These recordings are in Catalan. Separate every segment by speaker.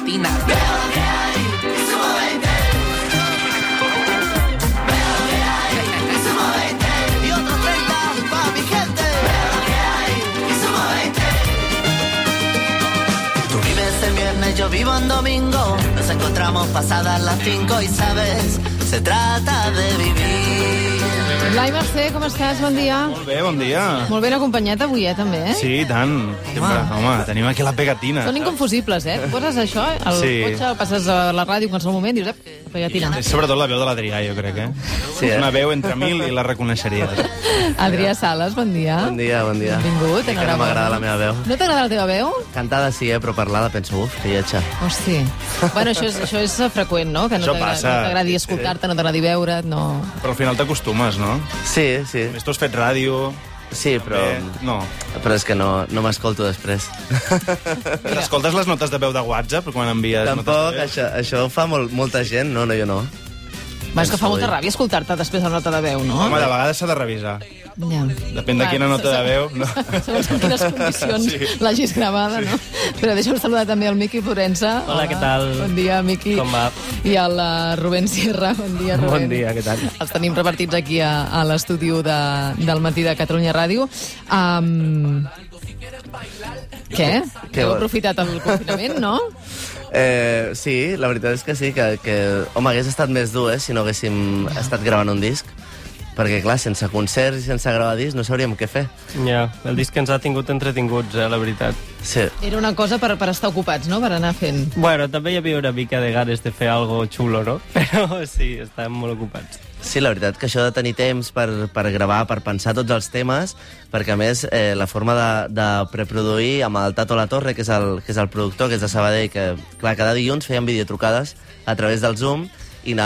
Speaker 1: pegatina. Y otros 30 pa' mi gente. Tú vives el viernes, yo vivo en domingo. Nos encontramos pasadas las 5 y sabes, se trata de vivir.
Speaker 2: Blai Mercè, com estàs? Bon dia.
Speaker 3: Molt bé, bon dia.
Speaker 2: Molt ben acompanyat avui, també, eh?
Speaker 3: Sí, i tant. Sempre, home, tenim aquí la pegatina.
Speaker 2: Són inconfusibles, eh? Poses això, al cotxe, passes a la ràdio en qualsevol moment, dius, pegatina.
Speaker 3: És sobretot la veu de l'Adrià, jo crec, eh?
Speaker 4: Sí,
Speaker 3: Una veu entre mil i la reconeixeries.
Speaker 2: Adrià Sales, bon dia.
Speaker 4: Bon dia, bon dia.
Speaker 2: Benvingut.
Speaker 4: Que no m'agrada la meva veu.
Speaker 2: No t'agrada la teva veu?
Speaker 4: Cantada sí, però parlada penso, que lletja.
Speaker 2: Hosti. Bueno, això és freqüent, no? Que no
Speaker 3: Això passa.
Speaker 2: t'agradi escoltar-te, no t'agradi veure't, no...
Speaker 3: Però al final t'acostumes, no?
Speaker 4: Sí, sí.
Speaker 3: A més, tu has fet ràdio...
Speaker 4: Sí, però...
Speaker 3: No.
Speaker 4: Però és que no m'escolto després.
Speaker 3: Escoltes les notes de veu de WhatsApp quan envies
Speaker 4: Tampoc,
Speaker 3: notes de veu?
Speaker 4: això ho fa molta gent, no, jo no.
Speaker 2: Va, és que fa molta ràbia escoltar-te després de la nota de veu, no?
Speaker 3: Home, de vegades s'ha de revisar.
Speaker 2: Ja.
Speaker 3: Depèn de quina nota de veu. No.
Speaker 2: Segons en quines condicions l'hagis gravada, no? Però deixa'm saludar també el Miqui Florença.
Speaker 5: Hola, què tal?
Speaker 2: Bon dia, Miqui.
Speaker 5: Com va?
Speaker 2: I el Rubén Sierra. Bon dia, Rubén.
Speaker 5: Bon dia, què tal?
Speaker 2: Els tenim repartits aquí a l'estudi del Matí de Catalunya Ràdio. Què? Heu aprofitat el confinament, no?
Speaker 4: Sí, la veritat és que sí, que home, hagués estat més dur, si no haguéssim estat gravant un disc, perquè, clar, sense concerts i sense gravar disc no sabríem què fer.
Speaker 5: Ja, el disc ens ha tingut entretinguts, la veritat.
Speaker 4: Sí.
Speaker 2: Era una cosa per estar ocupats, no?, per anar fent.
Speaker 5: Bueno, també hi havia una mica de ganes de fer algo xulo, no? Però sí, estàvem molt ocupats.
Speaker 4: Sí, la veritat que això de tenir temps per gravar, per pensar tots els temes, perquè a més la forma de preproduir amb el Tato La Torre, que és el productor, que és de Sabadell, que clar, cada dilluns fèiem videotrucades a través del Zoom i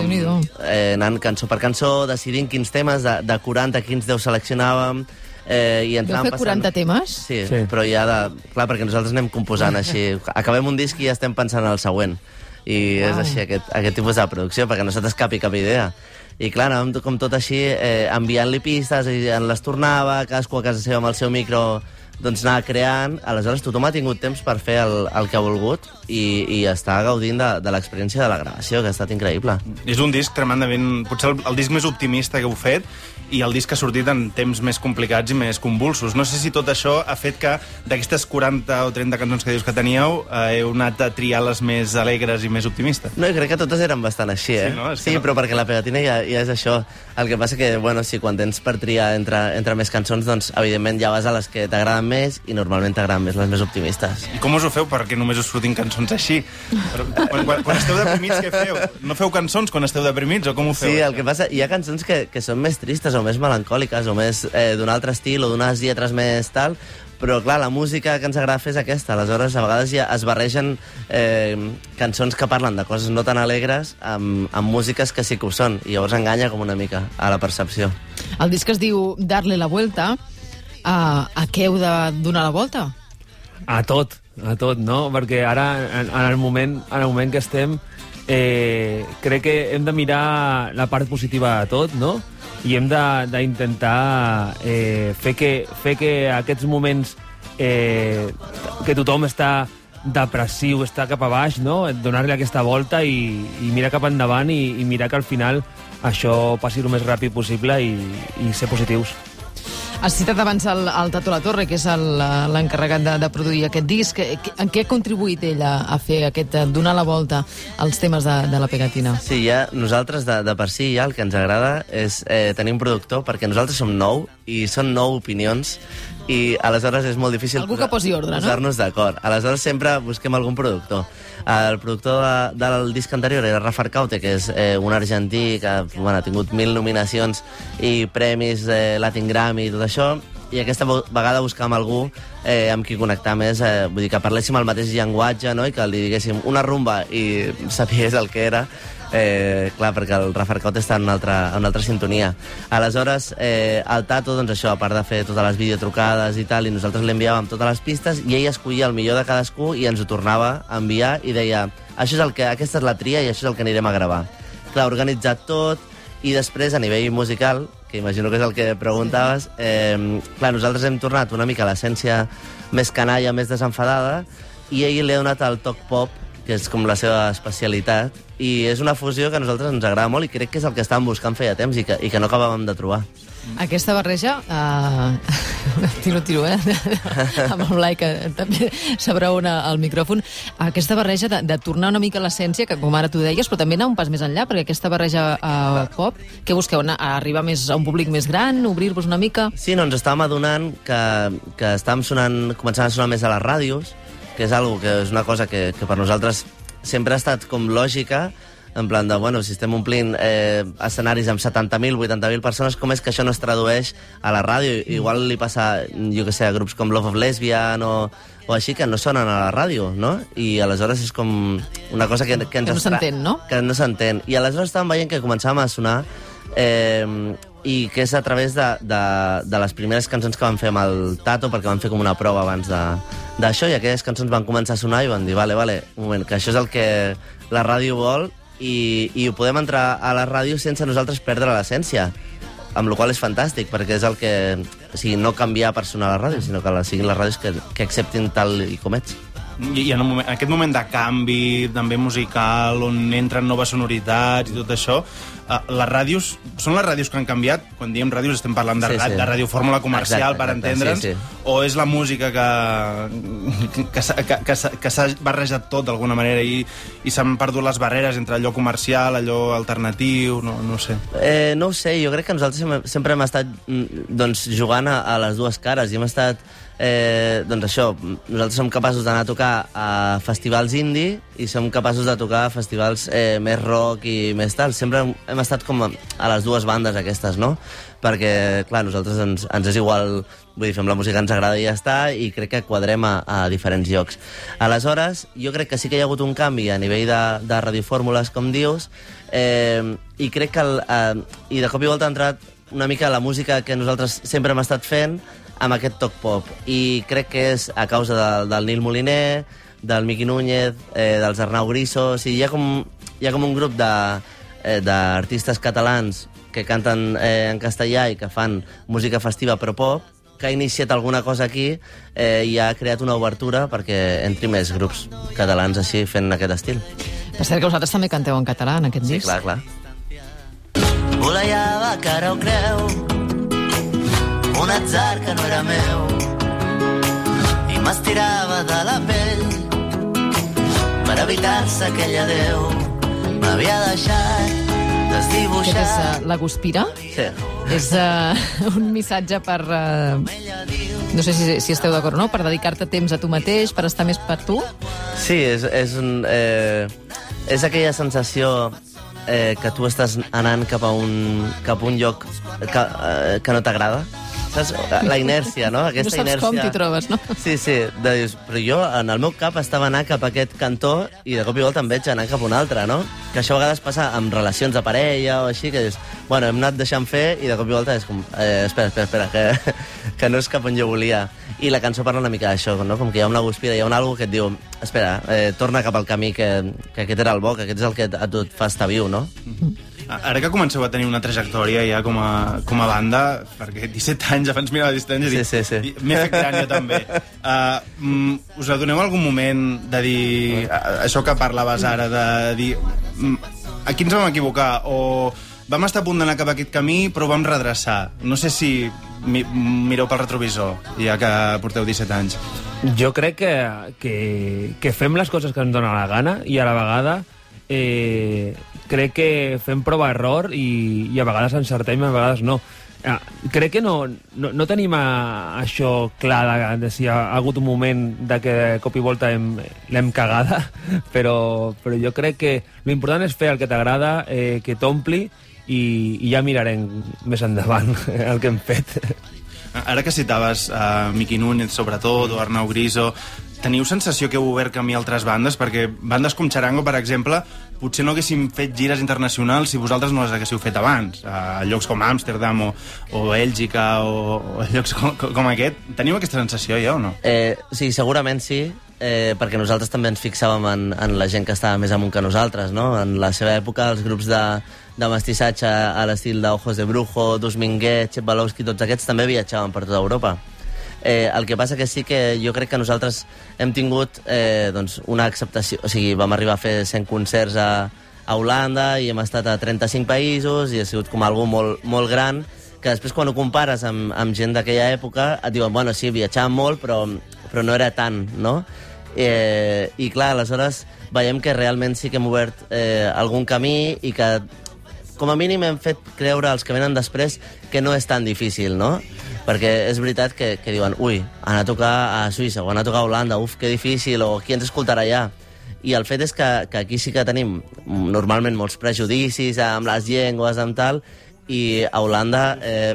Speaker 4: anàvem cançó per cançó, decidint quins temes, de 40 quins 10 seleccionàvem, i
Speaker 2: Vau fer 40 temes?
Speaker 4: Sí, però ja clar, perquè nosaltres anem composant així. Acabem un disc i ja estem pensant en el següent. I és així, aquest tipus de producció, perquè no se t'escapi cap idea. I clar, anàvem com tot així, enviant-li pistes, i en les tornava, cadascú a casa seva amb el seu micro, doncs anava creant. Aleshores tothom ha tingut temps per fer el que ha volgut i està gaudint de l'experiència de la gravació, que ha estat increïble.
Speaker 3: És un disc tremendament... Potser el disc més optimista que heu fet i el disc que ha sortit en temps més complicats i més convulsos. No sé si tot això ha fet que d'aquestes 40 o 30 cançons que dius que teníeu heu anat a triar les més alegres i més optimistes.
Speaker 4: No, crec que totes eren bastant així,
Speaker 3: Sí, no?
Speaker 4: Sí, però perquè la pegatina ja és això. El que passa que, bueno, si quan tens per triar entre més cançons, doncs, evidentment, ja vas a les que t'agraden més i normalment t'agraden més les més optimistes.
Speaker 3: I com us ho feu perquè només us surtin cançons així? Quan esteu deprimits, què feu? No feu cançons quan esteu deprimits o com ho feu?
Speaker 4: Sí, el que passa, hi ha cançons que són més tristes o més melancòliques o més d'un altre estil o d'unes lletres més tal, però clar, la música que ens agrada fer és aquesta. Aleshores, a vegades ja es barregen cançons que parlen de coses no tan alegres amb músiques que sí que ho són, i llavors enganya com una mica a la percepció.
Speaker 2: El disc es diu Darle la Vuelta. A què heu de donar la volta?
Speaker 6: A tot, no? Perquè ara, en el moment que estem, crec que hem de mirar la part positiva de tot, no? I hem d'intentar fer que aquests moments que tothom està depressiu, està cap a baix, no? Donar-li aquesta volta i mirar cap endavant i mirar que al final això passi el més ràpid possible i ser positius.
Speaker 2: Has citat abans el Tato La Torre, que és l'encarregat de produir aquest disc. En què ha contribuït ell a fer donar la volta als temes de la pegatina?
Speaker 4: Sí, ja nosaltres de per si ja el que ens agrada és tenir un productor, perquè nosaltres som nou i són 9 opinions i aleshores és molt difícil
Speaker 2: algú que posi ordre, no?
Speaker 4: Posar-nos d'acord. Aleshores sempre busquem algun productor. El productor del disc anterior era Rafa Arcaute, que és un argentí que ha tingut 1000 nominacions i premis Latin Grammy i tot això, i aquesta vegada buscàvem algú amb qui connectar més, vull dir, que parléssim el mateix llenguatge, no? I que li diguéssim una rumba i sapies el que era. Clar, perquè el Rafa Arcaute està en una altra sintonia. Aleshores, el Tato, doncs això, a part de fer totes les videotrucades i tal, i nosaltres li enviàvem totes les pistes, i ell escollia el millor de cadascú i ens ho tornava a enviar i deia, aquesta és la tria i això és el que anirem a gravar. Clar, organitzat tot, i després, a nivell musical, que imagino que és el que preguntaves, clar, nosaltres hem tornat una mica a l'essència més canalla, més desenfadada, i ell li ha donat el toc pop que és com la seva especialitat, i és una fusió que a nosaltres ens agrada molt i crec que és el que estàvem buscant feia temps i que no acabàvem de trobar.
Speaker 2: Aquesta barreja, tiro, amb el Blai, que també s'abraona al micròfon, aquesta barreja de tornar una mica a l'essència, que com ara tu deies, però també anar un pas més enllà, perquè aquesta barreja pop, què busqueu? Arribar més a un públic més gran, obrir-vos una mica?
Speaker 4: Sí, no, ens estàvem adonant que estàvem començant a sonar més a les ràdios, que és una cosa que per nosaltres sempre ha estat com lògica, en plan de, bueno, si estem omplint escenaris amb 70.000, 80.000 persones, com és que això no es tradueix a la ràdio? Igual li passa, jo què sé, a grups com Love of Lesbian o així, que no sonen a la ràdio, no? I aleshores és com una cosa que ens...
Speaker 2: Que no s'entén, no?
Speaker 4: Que no s'entén. I aleshores estàvem veient que començàvem a sonar i que és a través de les primeres cançons que vam fer amb el Tato, perquè vam fer com una prova abans d'això, i aquelles cançons van començar a sonar i van dir, vale, un moment, que això és el que la ràdio vol i ho podem entrar a la ràdio sense nosaltres perdre l'essència, amb la qual és fantàstic, perquè és el que... O sigui, no canviar per sonar a la ràdio, sinó que siguin les ràdios que acceptin tal i com ets.
Speaker 3: I en aquest moment de canvi, també musical, on entren noves sonoritats i tot això, les ràdios, són les ràdios que han canviat? Quan diem ràdios estem parlant de radiofórmula comercial, per entendre'ns, o és la música que s'ha barrejat tot d'alguna manera i s'han perdut les barreres entre allò comercial, allò alternatiu, no sé.
Speaker 4: No ho sé, jo crec que nosaltres sempre hem estat jugant a les dues cares i hem estat... doncs això, nosaltres som capaços d'anar a tocar a festivals indie i som capaços de tocar a festivals més rock i més tal. Sempre hem estat com a les dues bandes aquestes, no? Perquè, clar, nosaltres ens és igual, vull dir, fem la música que ens agrada i ja està, i crec que quadrem a diferents llocs. Aleshores, jo crec que sí que hi ha hagut un canvi a nivell de radiofórmules, com dius, i crec que i de cop i volta ha entrat una mica la música que nosaltres sempre hem estat fent amb aquest toc pop, i crec que és a causa del Nil Moliner, del Miqui Núñez, dels Arnau Griso. O sigui, hi ha com un grup d'artistes catalans que canten en castellà i que fan música festiva però pop, que ha iniciat alguna cosa aquí i ha creat una obertura perquè entri més grups catalans així fent aquest estil.
Speaker 2: Per cert que vosaltres també canteu en català en aquest disc.
Speaker 4: Sí, clar.
Speaker 1: Volejava cara o creu, un atzar que no era meu, i m'estirava de la pell per evitar-se aquell adeu. M'havia deixat desdibuixar.
Speaker 2: Aquest és La Guspira?
Speaker 4: Sí.
Speaker 2: És un missatge per... no sé si esteu d'acord o no, per dedicar-te temps a tu mateix, per estar més per tu?
Speaker 4: Sí, és aquella sensació que tu estàs anant cap a un lloc que no t'agrada. Saps? La inèrcia, no? Aquesta
Speaker 2: no saps
Speaker 4: inèrcia...
Speaker 2: com t'hi trobes, no?
Speaker 4: Sí, però jo en el meu cap estava anar cap a aquest cantó i de cop i volta em veig anar cap a un altre, no? Que això a vegades passa amb relacions de parella o així, que dius, bueno, hem anat deixant fer i de cop i volta és com, espera, que no és cap on jo volia. I la cançó parla una mica d'això, no? Com que hi ha una guspira, hi ha un algo que et diu, espera, torna cap al camí, que aquest era el bo, que aquest és el que a tu et fa estar viu, no?
Speaker 3: Ara que comenceu a tenir una trajectòria ja com a banda, perquè 17 anys ja fa ens mirar a distància,
Speaker 4: sí.
Speaker 3: M'he fet gran jo també. Us adoneu algun moment de dir, això que parlaves ara, de dir, aquí ens vam equivocar, o vam estar a punt d'anar cap a aquest camí, però ho vam redreçar. No sé si mireu pel retrovisor, ja que porteu 17 anys.
Speaker 6: Jo crec que fem les coses que ens dona la gana i a la vegada crec que fem prova-error i a vegades encertem i a vegades no. Crec que no tenim això clar de si ha hagut un moment de que de cop i volta l'hem cagada, però jo crec que l'important és fer el que t'agrada, que t'ompli, i ja mirarem més endavant el que hem fet.
Speaker 3: Ara que citaves Miqui Núñez, sobretot, o Arnau Griso, teniu sensació que heu obert camí a altres bandes? Perquè bandes com Charango, per exemple, potser no haguéssim fet gires internacionals si vosaltres no les haguéssiu fet abans, a llocs com Amsterdam o Bèlgica o llocs com aquest. Teniu aquesta sensació ja o no?
Speaker 4: Sí, segurament sí, perquè nosaltres també ens fixàvem en la gent que estava més amunt que nosaltres, no? En la seva època, els grups de mestissatge a l'estil d'Ojos de Brujo, Dus Minguet, Chep Balowski, tots aquests també viatjaven per tota Europa. El que passa que sí que jo crec que nosaltres hem tingut doncs una acceptació, o sigui, vam arribar a fer 100 concerts a Holanda i hem estat a 35 països i ha sigut com algo molt, molt gran, que després quan ho compares amb gent d'aquella època et diuen, bueno, sí, viatjàvem molt, però no era tant, no? I clar, aleshores veiem que realment sí que hem obert algun camí i que com a mínim hem fet creure als que venen després que no és tan difícil, no? Perquè és veritat que diuen, ui, anar a tocar a Suïssa o anar a tocar a Holanda, uf, que difícil, o qui ens escoltarà allà? I el fet és que aquí sí que tenim normalment molts prejudicis amb les llengües, amb tal, i a Holanda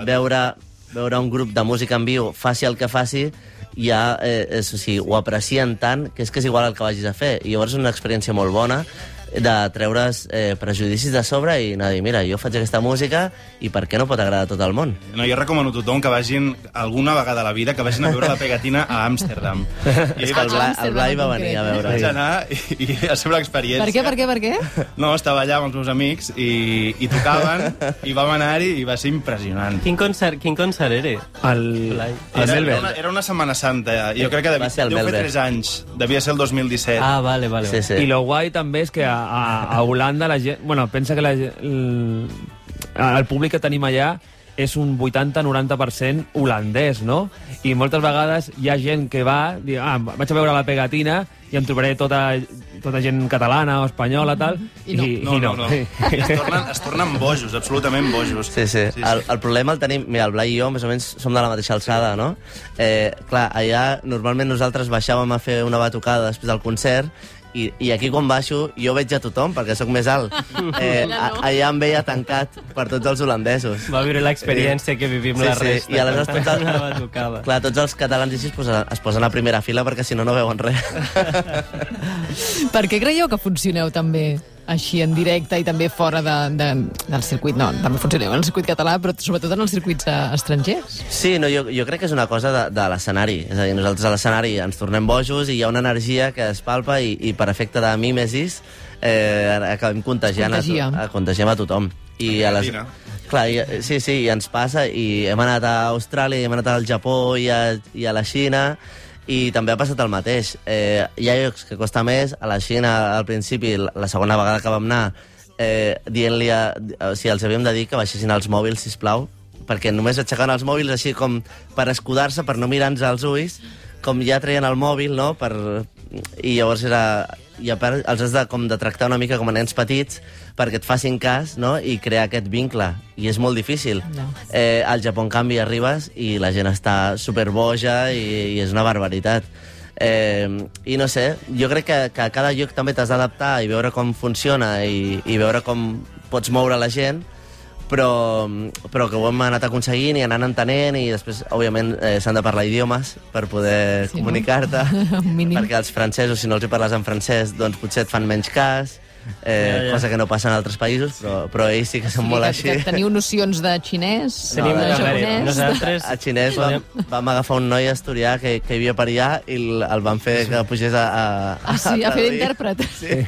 Speaker 4: veure un grup de música en viu, faci el que faci, ja ho aprecien tant que és igual el que vagis a fer. I llavors és una experiència molt bona de treure's prejudicis de sobre i anar a dir, mira, jo faig aquesta música i per què no pot agradar a tot el món?
Speaker 3: No, jo recomano a tothom que vagin alguna vegada a la vida, que vagin a veure la Pegatina a Amsterdam.
Speaker 4: És que el Blai va venir a veure.
Speaker 3: Vaig anar i va ser una experiència.
Speaker 2: Per què?
Speaker 3: No, estava allà amb els meus amics i tocaven i vam anar-hi i va ser impressionant.
Speaker 7: Quin concert era?
Speaker 3: Era una Setmana Santa. Jo crec que
Speaker 4: Va ser el
Speaker 3: deu fer
Speaker 4: Melber.
Speaker 3: 3 anys. Devia ser el 2017.
Speaker 7: Ah, vale.
Speaker 4: Sí, sí.
Speaker 6: I lo guai també és que a Holanda la gent... Bueno, pensa que el públic que tenim allà és un 80-90% holandès, no? I moltes vegades hi ha gent que va, diu, vaig a veure la Pegatina i em trobaré tota gent catalana o espanyola, tal, i no.
Speaker 3: Es tornen bojos, absolutament bojos.
Speaker 4: Sí. El problema el tenim... Mira, el Blai i jo més o menys som de la mateixa alçada, no? Clar, allà normalment nosaltres baixàvem a fer una batucada després del concert i aquí quan baixo jo veig a tothom perquè sóc més alt. Allà em veia tancat per tots els holandesos.
Speaker 7: Va viure l'experiència que vivim la resta.
Speaker 4: I aleshores tots els catalans així es posen a primera fila perquè si no veuen res.
Speaker 2: Per què creieu que funcioneu també així en directe i també fora del circuit? No, també funcioneu en el circuit català, però sobretot en els circuits estrangers.
Speaker 4: Sí, no, jo crec que és una cosa de l'escenari. És a dir, nosaltres a l'escenari ens tornem bojos i hi ha una energia que es palpa i per efecte de mimesis acabem contagiem a tothom. Clar, sí, i ens passa, i hem anat a Austràlia, hem anat al Japó i a la Xina, i també ha passat el mateix. Hi ha llocs que costa més. A la Xina, al principi, la segona vegada que vam anar, dient-li els havíem de dir que baixessin els mòbils, sisplau, perquè només aixecaven els mòbils així com per escudar-se, per no mirar-nos als ulls, com ja treien el mòbil, no? I llavors i a part els has de tractar una mica com a nens petits perquè et facin cas, no? I crear aquest vincle, i és molt difícil. Al Japó, en canvi, arribes i la gent està superboja i és una barbaritat. I no sé, jo crec que a cada lloc també t'has d'adaptar i veure com funciona i veure com pots moure la gent, però que ho hem anat aconseguint i anant entenent, i després, òbviament, s'han de parlar idiomes per poder comunicar-te, perquè els francesos, si no els hi parles en francès, doncs potser et fan menys cas, cosa que no passa en altres països, però ells sí que són molt així.
Speaker 2: Que teniu nocions de xinès,
Speaker 7: de japonès...
Speaker 4: Nosaltres a xinès vam agafar un noi asturià que hi havia per allà i el vam fer que pugés a
Speaker 2: fer d'intèrpret.
Speaker 4: Sí.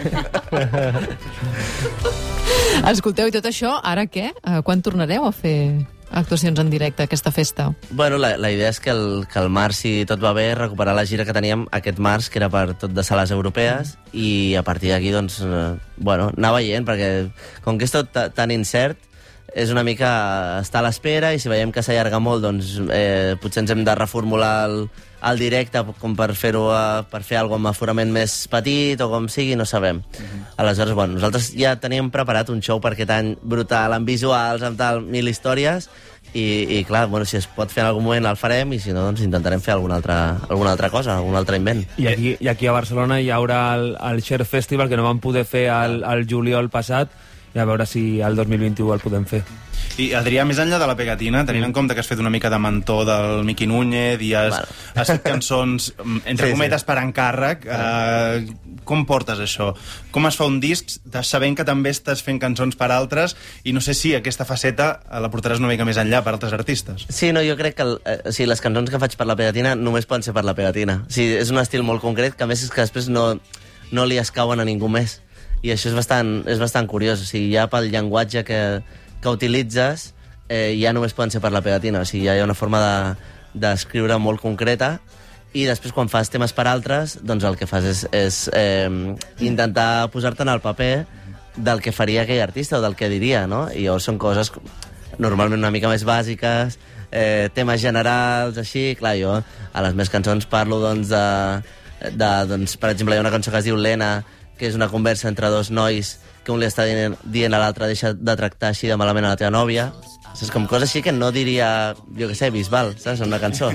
Speaker 2: Escolteu, i tot això, ara què? Quan tornareu a fer actuacions en directe, aquesta festa?
Speaker 4: Bueno, la idea és que el març, si tot va bé, recuperar la gira que teníem aquest març, que era per tot de sales europees, i a partir d'aquí, doncs, anar veient, perquè com que és tot tan incert, és una mica estar a l'espera, i si veiem que s'allarga molt, doncs potser ens hem de reformular el directe com per fer alguna amb aforament més petit o com sigui, no sabem. Aleshores, nosaltres ja teníem preparat un show per aquest any brutal, amb visuals, amb tal, 1000 històries, i clar, si es pot fer en algun moment el farem, i si no, doncs intentarem fer alguna altra cosa, algun altre invent.
Speaker 6: I aquí a Barcelona hi haurà el Share Festival, que no vam poder fer al juliol passat, i a veure si el 2021 el podem fer.
Speaker 3: I, Adrià, més enllà de la Pegatina, tenint en compte que has fet una mica de mentor del Miqui Núñez i has fet cançons, entre cometes, per encàrrec, com portes això? Com es fa un disc sabent que també estàs fent cançons per altres, i no sé si aquesta faceta la portaràs una mica més enllà per altres artistes?
Speaker 4: Sí, no, jo crec que les cançons que faig per la Pegatina només poden ser per la Pegatina. És un estil molt concret, que a més és que després no li escauen a ningú més. I això és bastant curiós. O sigui, ja pel llenguatge que utilitzes, ja només poden ser per la Pegatina. O sigui, ja hi ha una forma d'escriure molt concreta, i després quan fas temes per altres, doncs el que fas és intentar posar-te en el paper del que faria aquell artista o del que diria, no? I llavors són coses normalment una mica més bàsiques, temes generals, així. Clar, jo a les meves cançons parlo, doncs, doncs, per exemple, hi ha una cançó que es diu Lena, que és una conversa entre dos nois que un li està dient a l'altre deixa de tractar així de malament a la teva nòvia. Saps? Com coses així que no diria, jo què sé, Bisbal, saps? En una cançó.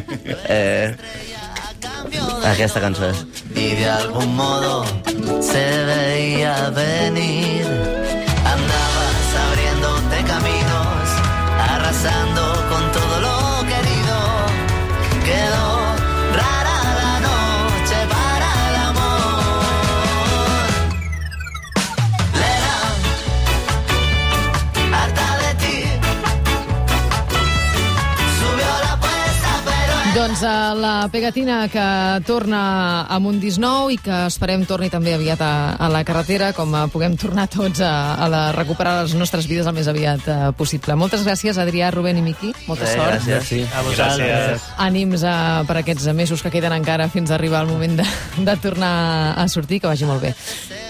Speaker 4: Aquesta cançó és.
Speaker 1: Y de algún modo se veía venir. Andabas abriéndote caminos, arrasando con todo lo querido. Quedó rara la noche para el amor. Lena, harta de ti, subió la apuesta, pero...
Speaker 2: Doncs la pegatina que torna amb un disc nou i que esperem torni també aviat a la carretera, com puguem tornar tots a recuperar les nostres vides el més aviat possible. Moltes gràcies, Adrià, Rubén i Miqui. Molta sort.
Speaker 4: Gràcies.
Speaker 7: A vosaltres.
Speaker 2: Ànims per aquests mesos que queden encara fins a arribar al moment de tornar a sortir, que vagi molt bé.